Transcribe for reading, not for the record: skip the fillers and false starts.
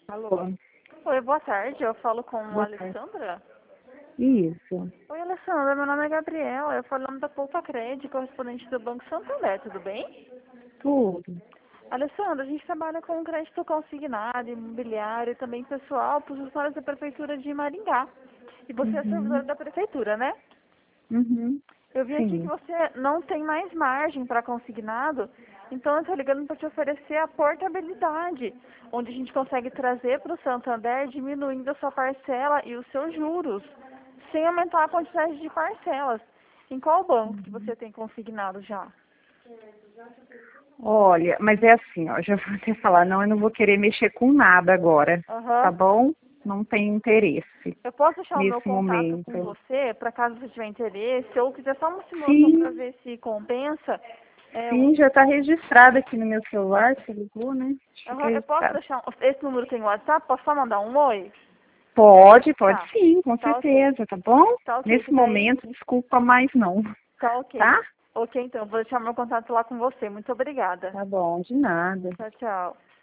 Alô, Oi, boa tarde. Eu falo com a boa tarde. Alessandra. Isso, Oi, Alessandra. Meu nome é Gabriela. Eu falo da Poupa Crédito, correspondente do Banco Santander. Tudo bem? tudo. Alessandra, a gente trabalha com crédito consignado, imobiliário e também pessoal para os usuários da Prefeitura de Maringá. E você é servidora Uhum, da Prefeitura, né? uhum, Eu vi aqui que sim. você não tem mais margem para consignado, então eu estou ligando para te oferecer a portabilidade, onde a gente consegue trazer para o Santander diminuindo a sua parcela e os seus juros, sem aumentar a quantidade de parcelas. Em qual banco que Uhum. você tem consignado já? Olha, mas é assim, ó, já vou até falar, não, eu não vou querer mexer com nada agora, tá Aham. bom? Não tenho interesse Eu posso deixar o meu nesse contato com momento. você, para caso você tiver interesse, ou quiser só uma simulação para Sim, ver se compensa. sim, já está registrado aqui no meu celular, você ligou, né? Fica Eu posso registrado. deixar. Esse número tem WhatsApp? Posso só mandar um oi? Pode Tá. sim, com Tá ok. certeza, tá bom? Tá ok, Nesse que daí. momento, desculpa, mas não, Tá ok. tá? Ok, então, vou deixar meu contato lá com você. Muito obrigada. Tá bom, de nada. Tchau, tchau.